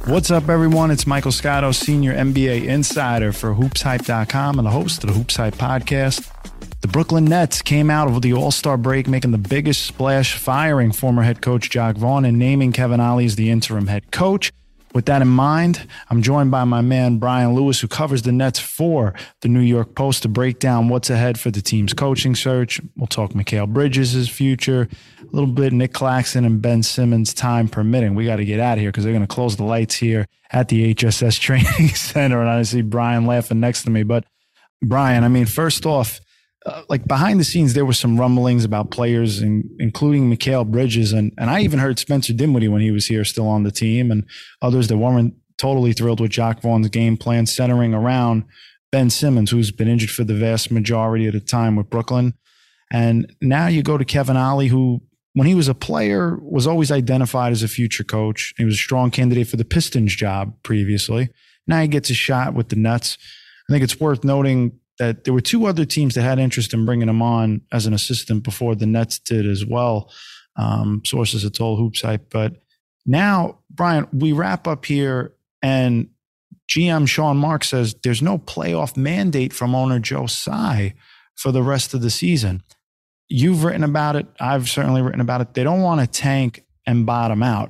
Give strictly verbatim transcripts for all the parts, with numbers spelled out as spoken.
What's up, everyone? It's Michael Scotto, Senior N B A Insider for Hoops Hype dot com and the host of the Hoops Hype podcast. The Brooklyn Nets came out of the All-Star break making the biggest splash, firing former head coach Jacque Vaughn and naming Kevin Ollie as the interim head coach. With that in mind, I'm joined by my man Brian Lewis, who covers the Nets for the New York Post, to break down what's ahead for the team's coaching search. We'll talk Mikal Bridges' future, a little bit Nic Claxton and Ben Simmons, time permitting. We got to get out of here because they're going to close the lights here at the H S S Training Center, and I see Brian laughing next to me. But Brian, I mean, first off, Uh, like behind the scenes, there were some rumblings about players, in, including Mikal Bridges. And, and I even heard Spencer Dinwiddie when he was here still on the team, and others that weren't totally thrilled with Jacque Vaughn's game plan centering around Ben Simmons, who's been injured for the vast majority of the time with Brooklyn. And now you go to Kevin Ollie, who, when he was a player, was always identified as a future coach. He was a strong candidate for the Pistons job previously. Now he gets a shot with the Nets. I think it's worth noting that there were two other teams that had interest in bringing him on as an assistant before the Nets did as well. Um, sources have told Hoops Hype. But now, Brian, we wrap up here, and G M Sean Marks says there's no playoff mandate from owner Joe Tsai for the rest of the season. You've written about it. I've certainly written about it. They don't want to tank and bottom out.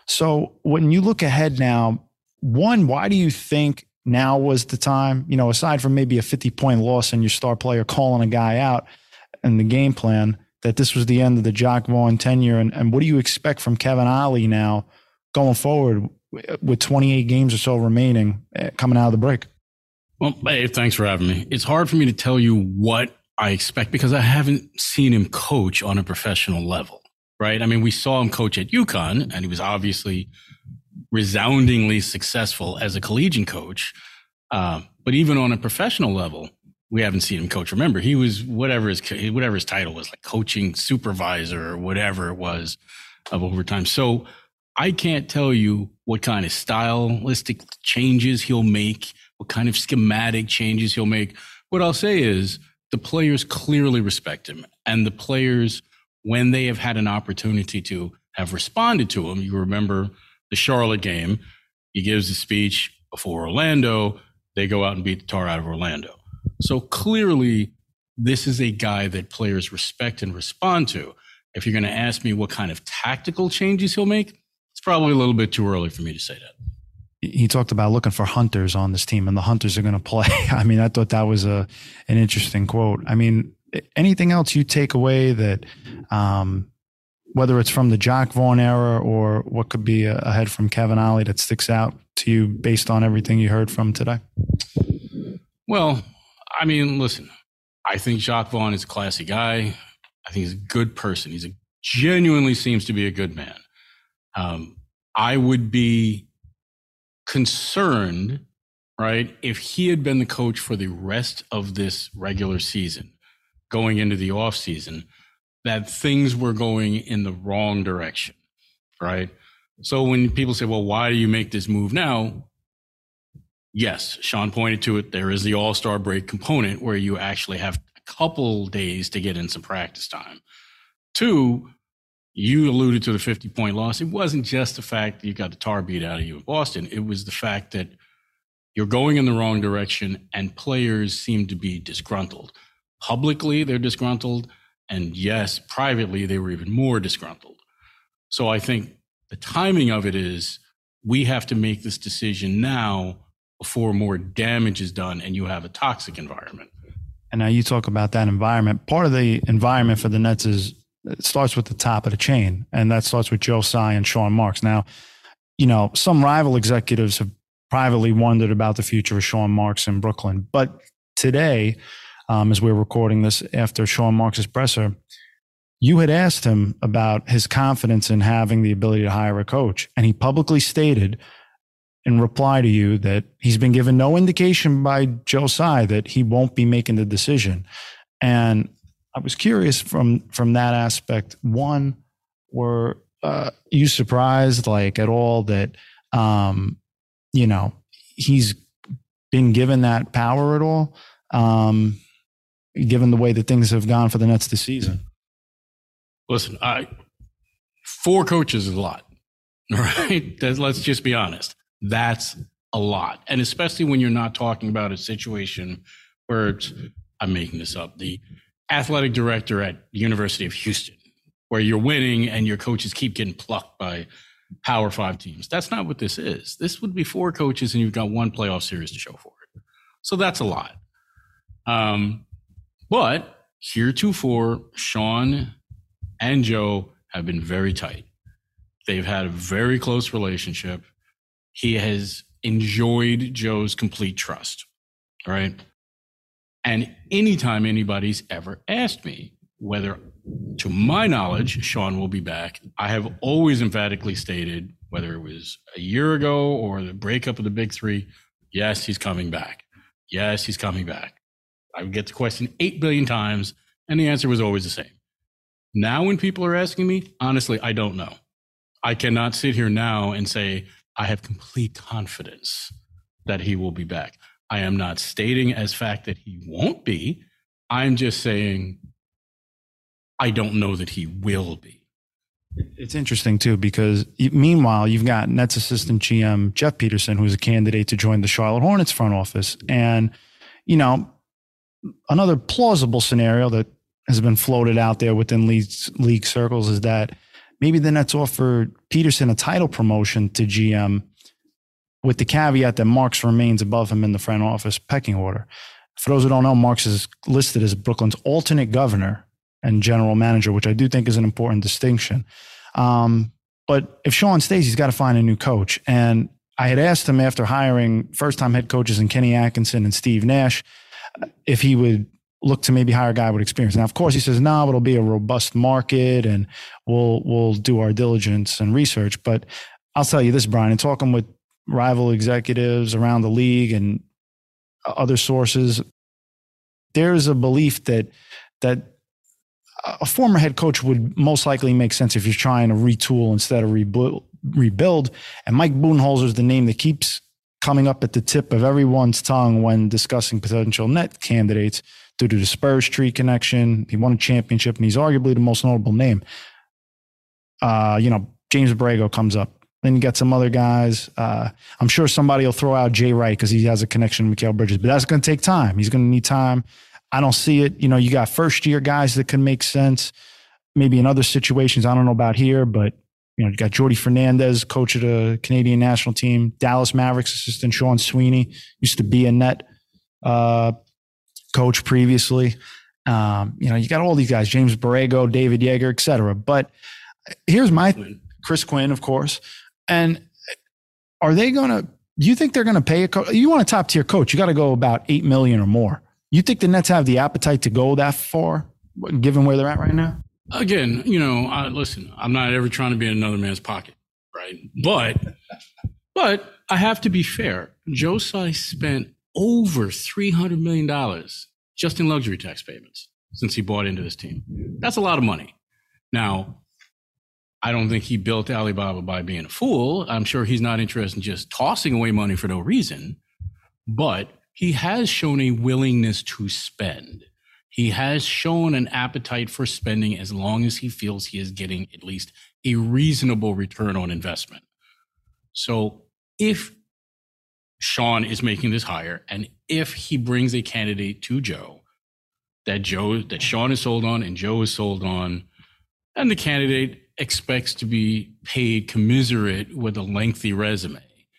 So when you look ahead now, one, why do you think now was the time, you know, aside from maybe a fifty-point loss and your star player calling a guy out and the game plan, that this was the end of the Jacque Vaughn tenure? And, and what do you expect from Kevin Ollie now going forward with twenty-eight games or so remaining coming out of the break? Well, hey, thanks for having me. It's hard for me to tell you what I expect because I haven't seen him coach on a professional level, right? I mean, we saw him coach at UConn, and he was obviously resoundingly successful as a collegiate coach. Uh, but even on a professional level, we haven't seen him coach. Remember, he was whatever his, whatever his title was, like coaching supervisor or whatever it was of overtime. So I can't tell you what kind of stylistic changes he'll make, what kind of schematic changes he'll make. What I'll say is the players clearly respect him, and the players, when they have had an opportunity to have responded to him, you remember the Charlotte game, he gives a speech before Orlando. They go out and beat the tar out of Orlando. So clearly, this is a guy that players respect and respond to. If you're going to ask me what kind of tactical changes he'll make, it's probably a little bit too early for me to say that. He talked about looking for hunters on this team, and the hunters are going to play. I mean, I thought that was a an interesting quote. I mean, anything else you take away that, um, whether it's from the Jacque Vaughn era or what could be ahead from Kevin Ollie, that sticks out to you based on everything you heard from today? Well, I mean, listen, I think Jacque Vaughn is a classy guy. I think he's a good person. He's a genuinely seems to be a good man. Um, I would be concerned, right, if he had been the coach for the rest of this regular season, going into the offseason, that things were going in the wrong direction, right? So when people say, well, why do you make this move now? Yes, Sean pointed to it. There is the All-Star break component where you actually have a couple days to get in some practice time. Two, you alluded to the fifty-point loss. It wasn't just the fact that you got the tar beat out of you in Boston. It was the fact that you're going in the wrong direction and players seem to be disgruntled. Publicly, they're disgruntled. And yes, privately, they were even more disgruntled. So I think the timing of it is we have to make this decision now before more damage is done and you have a toxic environment. And now you talk about that environment. Part of the environment for the Nets is it starts with the top of the chain, and that starts with Joe Tsai and Sean Marks. Now, you know, some rival executives have privately wondered about the future of Sean Marks in Brooklyn. But today, Um, as we're recording this after Sean Marks' presser, you had asked him about his confidence in having the ability to hire a coach. And he publicly stated in reply to you that he's been given no indication by Joe Tsai that he won't be making the decision. And I was curious from, from that aspect. One, were uh, you surprised like at all that, um, you know, he's been given that power at all? Um, given the way that things have gone for the Nets this season? Listen, I, four coaches is a lot, right? Let's just be honest. That's a lot. And especially when you're not talking about a situation where it's, I'm making this up, the athletic director at the University of Houston, where you're winning and your coaches keep getting plucked by Power Five teams. That's not what this is. This would be four coaches and you've got one playoff series to show for it. So that's a lot. Um, but heretofore, Sean and Joe have been very tight. They've had a very close relationship. He has enjoyed Joe's complete trust, right? And anytime anybody's ever asked me whether, to my knowledge, Sean will be back, I have always emphatically stated, whether it was a year ago or the breakup of the big three, yes, he's coming back. Yes, he's coming back. I would get the question eight billion times, and the answer was always the same. Now when people are asking me, honestly, I don't know. I cannot sit here now and say, I have complete confidence that he will be back. I am not stating as fact that he won't be. I'm just saying I don't know that he will be. It's interesting, too, because meanwhile, you've got Nets assistant G M Jeff Peterson, who's a candidate to join the Charlotte Hornets front office. And, you know, another plausible scenario that has been floated out there within league, league circles is that maybe the Nets offer Peterson a title promotion to G M with the caveat that Marks remains above him in the front office pecking order. For those who don't know, Marks is listed as Brooklyn's alternate governor and general manager, which I do think is an important distinction. Um, but if Sean stays, he's got to find a new coach. And I had asked him after hiring first-time head coaches in Kenny Atkinson and Steve Nash if he would look to maybe hire a guy with experience. Now, of course, he says, no, it'll be a robust market and we'll we'll do our diligence and research. But I'll tell you this, Brian, in talking with rival executives around the league and other sources, there's a belief that that a former head coach would most likely make sense if you're trying to retool instead of rebuild. rebuild. And Mike Budenholzer is the name that keeps coming up at the tip of everyone's tongue when discussing potential net candidates due to the Spurs tree connection. He won a championship, and he's arguably the most notable name. Uh, you know, James Borrego comes up. Then you got some other guys. Uh, I'm sure somebody will throw out Jay Wright because he has a connection with Mikal Bridges, but that's going to take time. He's going to need time. I don't see it. You know, you got first-year guys that can make sense. Maybe in other situations, I don't know about here, but you know, you got Jordy Fernandez, coach of the Canadian national team. Dallas Mavericks assistant Sean Sweeney used to be a net uh, coach previously. Um, you know, you got all these guys, James Borrego, David Yeager, et cetera. But here's my Chris Quinn, of course. And are they going to? Do you think they're going to pay a coach? You want a top tier coach? You got to go about eight million or more. You think the Nets have the appetite to go that far, given where they're at right now? Again, you know, I, listen, I'm not ever trying to be in another man's pocket, right? But, but I have to be fair. Joe Tsai spent over three hundred million dollars just in luxury tax payments since he bought into this team. That's a lot of money. Now, I don't think he built Alibaba by being a fool. I'm sure he's not interested in just tossing away money for no reason, but he has shown a willingness to spend. He has shown an appetite for spending as long as he feels he is getting at least a reasonable return on investment. So if Sean is making this hire, and if he brings a candidate to Joe that Joe that Sean is sold on and Joe is sold on, and the candidate expects to be paid commensurate with a lengthy resume,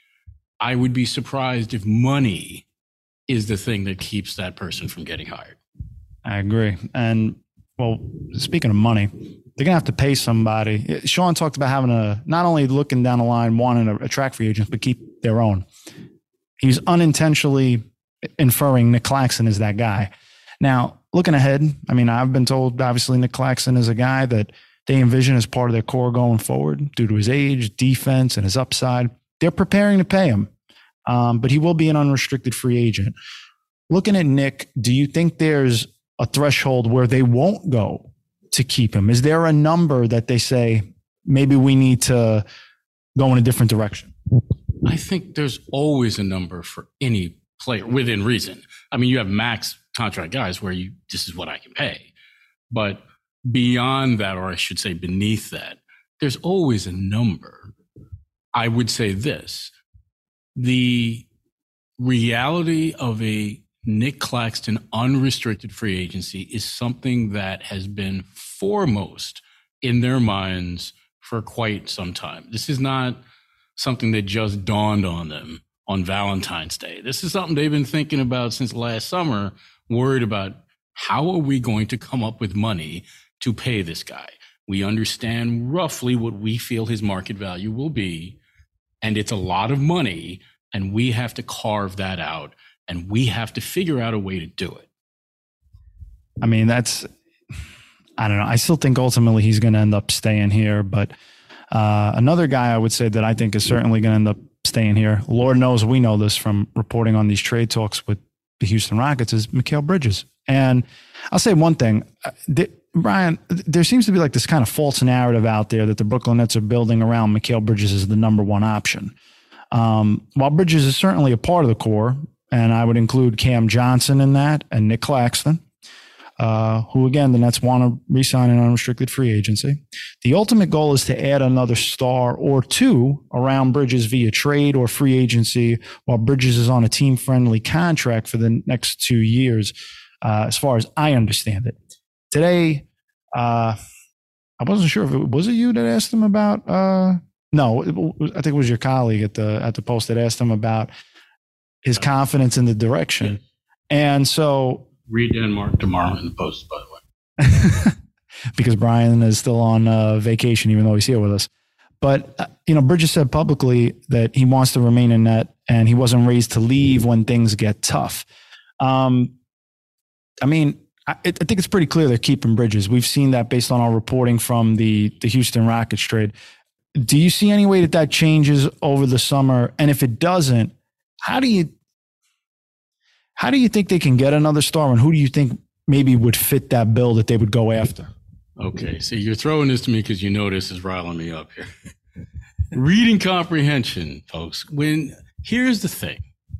I would be surprised if money is the thing that keeps that person from getting hired. I agree. And, well, speaking of money, they're going to have to pay somebody. Sean talked about having a, not only looking down the line, wanting to attract free agents, but keep their own. He's unintentionally inferring Nick Claxton is that guy. Now, looking ahead, I mean, I've been told, obviously, Nick Claxton is a guy that they envision as part of their core going forward due to his age, defense, and his upside. They're preparing to pay him, um, but he will be an unrestricted free agent. Looking at Nick, do you think there's a threshold where they won't go to keep him? Is there a number that they say, maybe we need to go in a different direction? I think there's always a number for any player within reason. I mean, you have max contract guys where you, this is what I can pay. But beyond that, or I should say beneath that, there's always a number. I would say this. the reality of a Nick Claxton unrestricted free agency is something that has been foremost in their minds for quite some time. This is not something that just dawned on them on Valentine's Day. This is something they've been thinking about since last summer, worried about how are we going to come up with money to pay this guy. We understand roughly what we feel his market value will be, and it's a lot of money, and we have to carve that out, and we have to figure out a way to do it. I mean, that's, I don't know. I still think ultimately he's going to end up staying here, but uh, another guy I would say that I think is certainly going to end up staying here, Lord knows we know this from reporting on these trade talks with the Houston Rockets, is Mikal Bridges. And I'll say one thing, th- Brian, there seems to be like this kind of false narrative out there that the Brooklyn Nets are building around Mikal Bridges as the number one option. Um, while Bridges is certainly a part of the core, and I would include Cam Johnson in that and Nick Claxton, uh, who again, the Nets want to re-sign an unrestricted free agency. The ultimate goal is to add another star or two around Bridges via trade or free agency while Bridges is on a team-friendly contract for the next two years, uh, as far as I understand it. Today, uh, I wasn't sure if it was it you that asked him about, uh, no, it was, I think it was your colleague at the, at the Post that asked him about his confidence in the direction. And so, read Dan Mark tomorrow in the Post, by the way. Because Brian is still on uh, vacation, even though he's here with us. But, uh, you know, Bridges said publicly that he wants to remain in net and he wasn't raised to leave when things get tough. Um, I mean, I, I think it's pretty clear they're keeping Bridges. We've seen that based on our reporting from the, the Houston Rockets trade. Do you see any way that that changes over the summer? And if it doesn't, how do you how do you think they can get another star, and who do you think maybe would fit that bill that they would go after? Okay, so you're throwing this to me because you know this is riling me up here. Reading comprehension, folks. When here's the thing.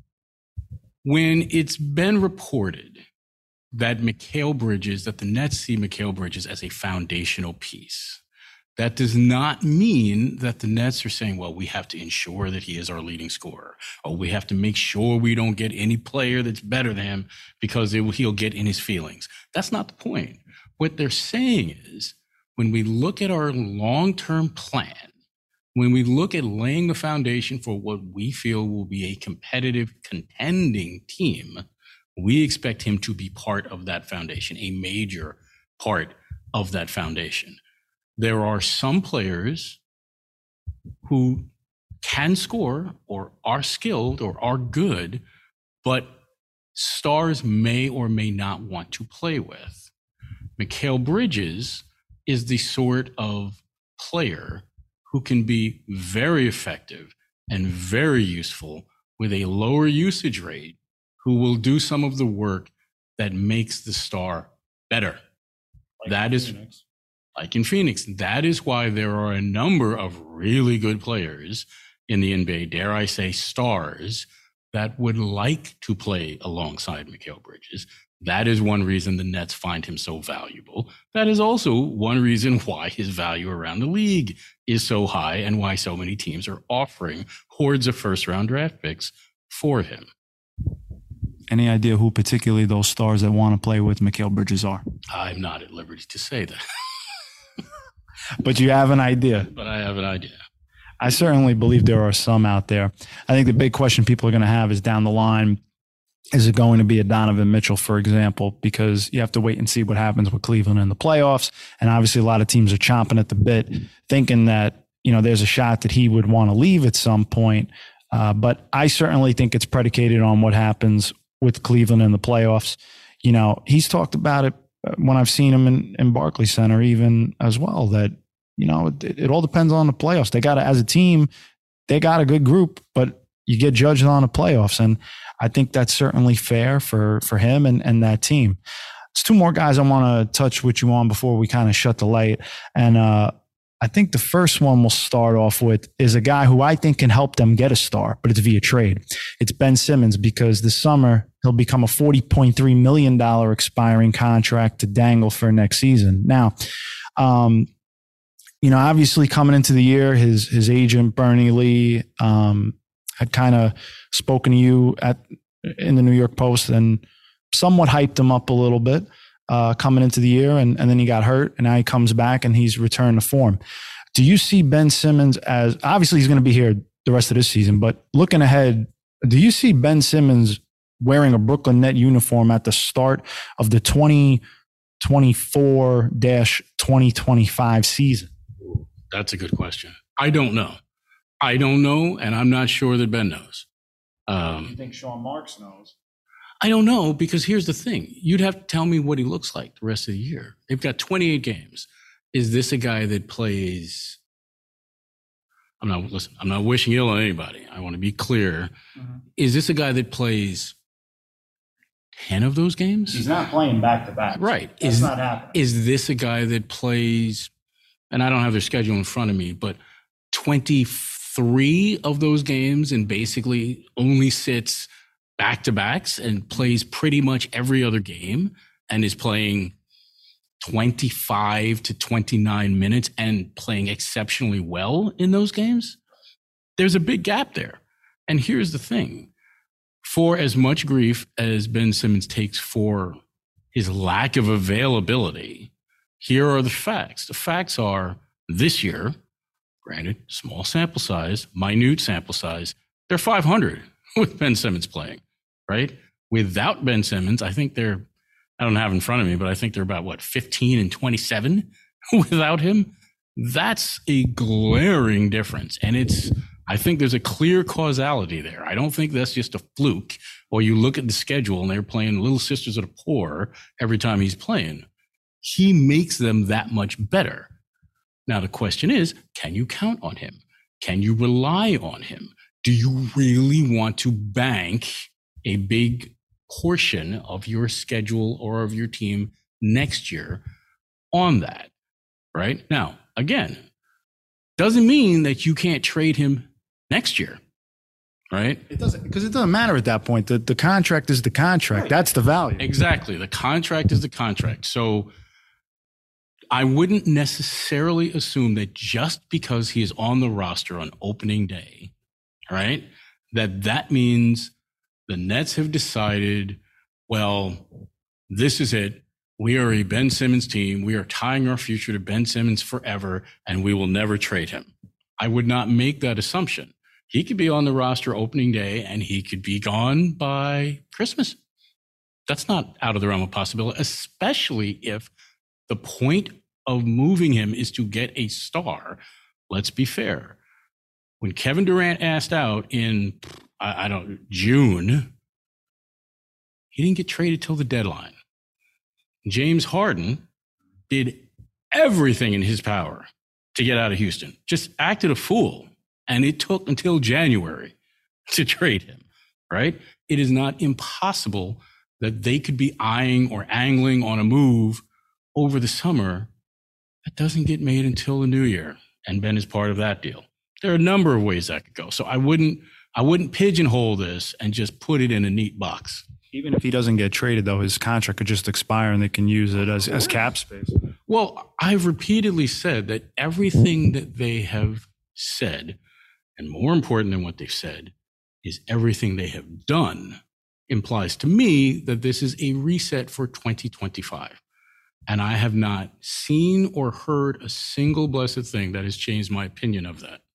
When it's been reported that Mikal Bridges, that the Nets see Mikal Bridges as a foundational piece, that does not mean that the Nets are saying, well, we have to ensure that he is our leading scorer, or we have to make sure we don't get any player that's better than him because it, he'll get in his feelings. That's not the point. What they're saying is, when we look at our long-term plan, when we look at laying the foundation for what we feel will be a competitive, contending team, we expect him to be part of that foundation, a major part of that foundation. There are some players who can score or are skilled or are good, but stars may or may not want to play with. Mikal Bridges is the sort of player who can be very effective and very useful with a lower usage rate, who will do some of the work that makes the star better. Like that is Phoenix. Like in Phoenix. That is why there are a number of really good players in the N B A, dare I say stars, that would like to play alongside Mikal Bridges. That is one reason the Nets find him so valuable. That is also one reason why his value around the league is so high and why so many teams are offering hordes of first-round draft picks for him. Any idea who particularly those stars that want to play with Mikal Bridges are? I'm not at liberty to say that. But you have an idea. But I have an idea. I certainly believe there are some out there. I think the big question people are going to have is down the line, is it going to be a Donovan Mitchell, for example? Because you have to wait and see what happens with Cleveland in the playoffs. And obviously a lot of teams are chomping at the bit, thinking that, you know, there's a shot that he would want to leave at some point. Uh, but I certainly think it's predicated on what happens with Cleveland in the playoffs. You know, he's talked about it when I've seen him in, in Barclays Center even as well, that, you know, it, it all depends on the playoffs. They got to, as a team, they got a good group, but you get judged on the playoffs. And I think that's certainly fair for, for him and, and that team. There's two more guys I want to touch with you on before we kind of shut the light. And uh, I think the first one we'll start off with is a guy who I think can help them get a star, but it's via trade. It's Ben Simmons, because this summer he'll become a forty point three million dollars expiring contract to dangle for next season. Now, um, you know, obviously coming into the year, his his agent, Bernie Lee, um, had kind of spoken to you at in the New York Post and somewhat hyped him up a little bit uh, coming into the year, and, and then he got hurt, and now he comes back and he's returned to form. Do you see Ben Simmons as, obviously he's going to be here the rest of this season, but looking ahead, do you see Ben Simmons wearing a Brooklyn Net uniform at the start of the twenty twenty-four twenty twenty-five season? That's a good question. I don't know. I don't know, and I'm not sure that Ben knows. Um, you think Sean Marks knows? I don't know, because here's the thing. You'd have to tell me what he looks like the rest of the year. They've got twenty-eight games. Is this a guy that plays? I'm not, listen, I'm not wishing ill on anybody. I want to be clear. Mm-hmm. Is this a guy that plays ten of those games? He's not playing back to back. Right. That's is, not happening. Is this a guy that plays, and I don't have their schedule in front of me, but twenty-three of those games and basically only sits back to backs and plays pretty much every other game and is playing twenty-five to twenty-nine minutes and playing exceptionally well in those games? There's a big gap there. And here's the thing. For as much grief as Ben Simmons takes for his lack of availability, here are the facts. The facts are this year, granted, small sample size, minute sample size, they're five hundred with Ben Simmons playing, right? Without Ben Simmons, I think they're, I don't have it in front of me, but I think they're about, what, fifteen and twenty-seven without him? That's a glaring difference. And it's, I think there's a clear causality there. I don't think that's just a fluke, or you look at the schedule and they're playing Little Sisters of the Poor every time he's playing. He makes them that much better. Now, the question is, can you count on him? Can you rely on him? Do you really want to bank a big portion of your schedule or of your team next year on that, right? Now, again, doesn't mean that you can't trade him next year, right? It doesn't, because it doesn't matter at that point. The, the contract is the contract. Right. That's the value. Exactly. The contract is the contract. So I wouldn't necessarily assume that just because he is on the roster on opening day, right, that that means the Nets have decided, well, this is it. We are a Ben Simmons team. We are tying our future to Ben Simmons forever, and we will never trade him. I would not make that assumption. He could be on the roster opening day, and he could be gone by Christmas. That's not out of the realm of possibility, especially if the point of moving him is to get a star. Let's be fair. When Kevin Durant asked out in, I, I don't, June, he didn't get traded till the deadline. James Harden did everything in his power to get out of Houston, just acted a fool. And it took until January to trade him, right? It is not impossible that they could be eyeing or angling on a move over the summer that doesn't get made until the new year. And Ben is part of that deal. There are a number of ways that could go. So I wouldn't, I wouldn't pigeonhole this and just put it in a neat box. Even if he doesn't get traded, though, his contract could just expire and they can use it as, as cap space. Well, I've repeatedly said that everything that they have said, and more important than what they've said, is everything they have done implies to me that this is a reset for twenty twenty-five. And I have not seen or heard a single blessed thing that has changed my opinion of that.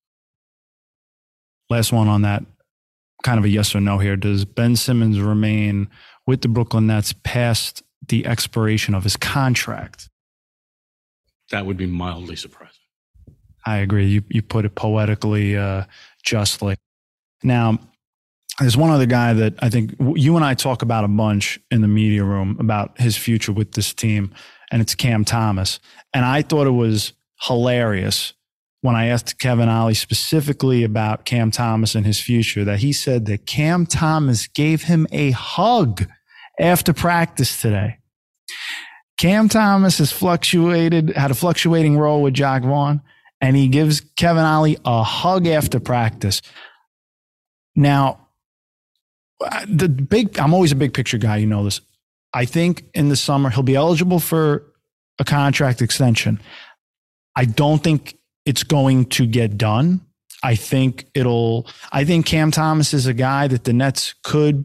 Last one on that, kind of a yes or no here. Does Ben Simmons remain with the Brooklyn Nets past the expiration of his contract? That would be mildly surprising. I agree. You you put it poetically, uh, justly. Now, there's one other guy that I think you and I talk about a bunch in the media room about his future with this team, and it's Cam Thomas. And I thought it was hilarious when I asked Kevin Ollie specifically about Cam Thomas and his future, that he said that Cam Thomas gave him a hug after practice today. Cam Thomas has fluctuated, had a fluctuating role with Jacque Vaughn, and he gives Kevin Ollie a hug after practice. Now, the big, I'm always a big picture guy, you know this. I think in the summer he'll be eligible for a contract extension. I don't think it's going to get done. I think it'll, I think Cam Thomas is a guy that the Nets could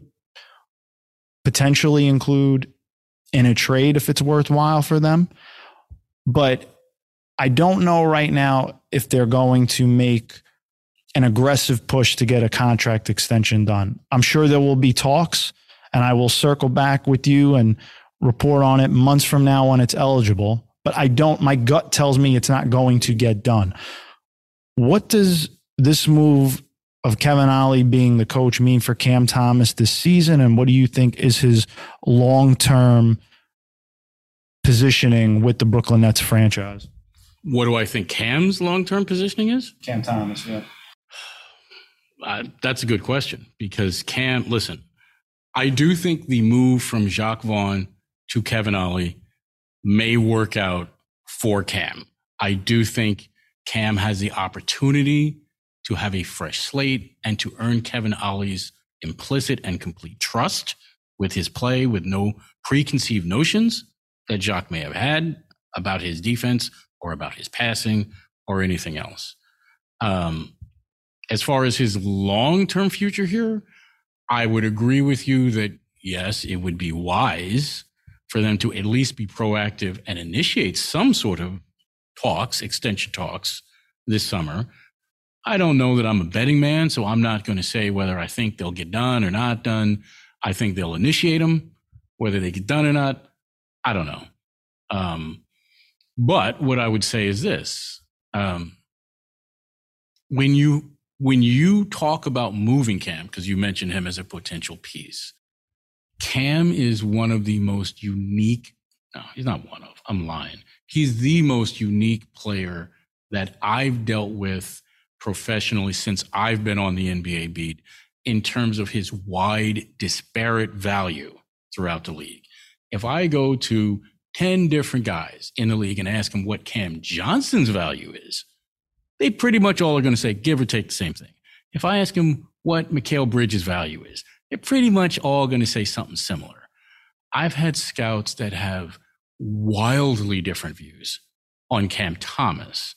potentially include in a trade if it's worthwhile for them. But I don't know right now if they're going to make an aggressive push to get a contract extension done. I'm sure there will be talks, and I will circle back with you and report on it months from now when it's eligible. But I don't, my gut tells me it's not going to get done. What does this move of Kevin Ollie being the coach mean for Cam Thomas this season? And what do you think is his long-term positioning with the Brooklyn Nets franchise? What do I think Cam's long-term positioning is? Cam Thomas, yeah. Uh, that's a good question because Cam, listen, I do think the move from Jacques Vaughn to Kevin Ollie may work out for Cam. I do think Cam has the opportunity to have a fresh slate and to earn Kevin Ollie's implicit and complete trust with his play, with no preconceived notions that Jacques may have had about his defense or about his passing or anything else. Um, as far as his long-term future here, I would agree with you that, yes, it would be wise for them to at least be proactive and initiate some sort of talks, extension talks this summer. I don't know that I'm a betting man, so I'm not going to say whether I think they'll get done or not done. I think they'll initiate them. Whether they get done or not, I don't know. Um, but what I would say is this. Um, when you when you talk about moving Cam, because you mentioned him as a potential piece, Cam is one of the most unique. No, he's not one of. I'm lying. He's the most unique player that I've dealt with professionally since I've been on the N B A beat in terms of his wide, disparate value throughout the league. If I go to ten different guys in the league and ask them what Cam Johnson's value is, they pretty much all are going to say, give or take the same thing. If I ask them what Mikal Bridges' value is, they're pretty much all going to say something similar. I've had scouts that have wildly different views on Cam Thomas.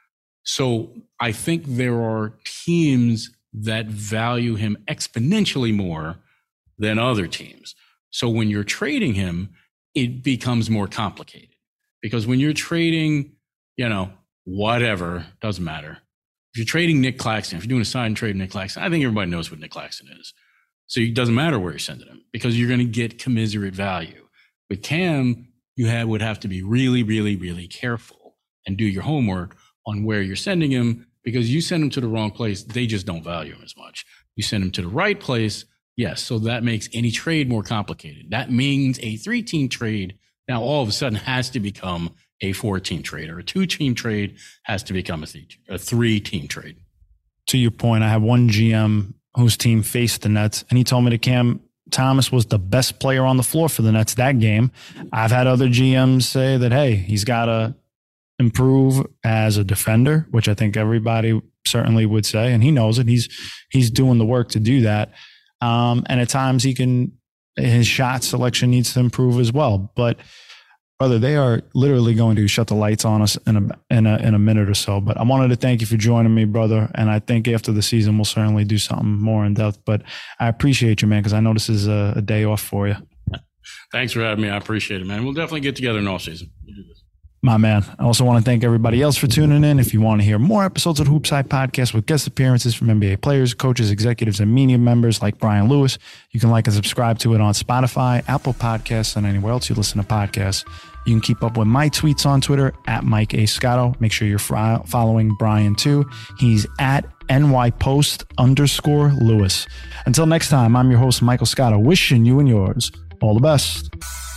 So I think there are teams that value him exponentially more than other teams. So when you're trading him, it becomes more complicated because when you're trading, you know, whatever, doesn't matter. If you're trading Nick Claxton, if you're doing a sign trade Nick Claxton, I think everybody knows what Nick Claxton is. So it doesn't matter where you're sending him because you're going to get commiserate value. With Cam, you have, would have to be really, really, really careful and do your homework on where you're sending him because you send him to the wrong place, they just don't value him as much. You send him to the right place, yes, so that makes any trade more complicated. That means a three-team trade now all of a sudden has to become a four-team trade, or a two-team trade has to become a, th- a three-team trade. To your point, I have one G M whose team faced the Nets, and he told me that Cam Thomas was the best player on the floor for the Nets that game. I've had other G Ms say that, hey, he's got to improve as a defender, which I think everybody certainly would say, and he knows it. He's he's doing the work to do that. Um, and at times he can, his shot selection needs to improve as well. But brother, they are literally going to shut the lights on us in a, in a, in a minute or so. But I wanted to thank you for joining me, brother. And I think after the season, we'll certainly do something more in depth. But I appreciate you, man, because I know this is a, a day off for you. Thanks for having me. I appreciate it, man. We'll definitely get together in off season. We'll do this. My man. I also want to thank everybody else for tuning in. If you want to hear more episodes of the Hoops Hype Podcast with guest appearances from N B A players, coaches, executives, and media members like Brian Lewis, you can like and subscribe to it on Spotify, Apple Podcasts, and anywhere else you listen to podcasts. You can keep up with my tweets on Twitter at Mike A. Scotto. Make sure you're fr- following Brian too. He's at nypost underscore Lewis. Until next time, I'm your host, Michael Scotto, wishing you and yours all the best.